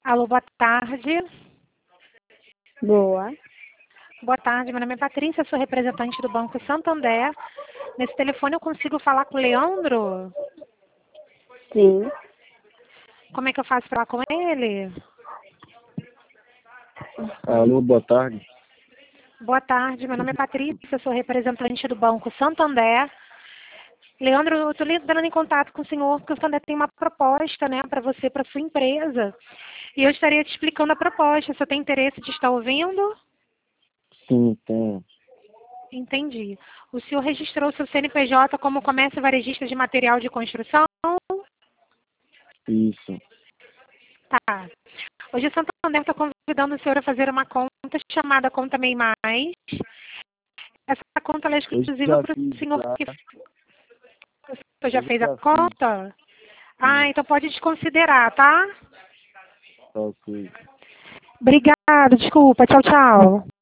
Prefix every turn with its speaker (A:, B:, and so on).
A: Alô, boa tarde.
B: Boa.
A: Boa tarde, meu nome é Patrícia, sou representante do Banco Santander. Nesse telefone eu consigo falar com o Leandro?
B: Sim.
A: Como é que eu faço para falar com ele?
C: Alô, boa tarde.
A: Boa tarde, meu nome é Patrícia, sou representante do Banco Santander. Leandro, eu estou entrando em contato com o senhor porque o Santander tem uma proposta, né, para você, para sua empresa. E eu estaria te explicando a proposta. Você tem interesse de estar ouvindo?
C: Sim, tem.
A: Entendi. O senhor registrou seu CNPJ como comércio varejista de material de construção?
C: Isso.
A: Tá. Hoje o Santander está convidando o senhor a fazer uma conta chamada Conta MEI Mais. Essa conta ela é
C: Eu
A: exclusiva
C: já
A: para o
C: fiz,
A: senhor
C: tá?
A: que... O senhor já fez a
C: Já fiz.
A: conta? Ah, então pode desconsiderar, tá?
C: Ok.
A: Obrigada, desculpa. Tchau, tchau.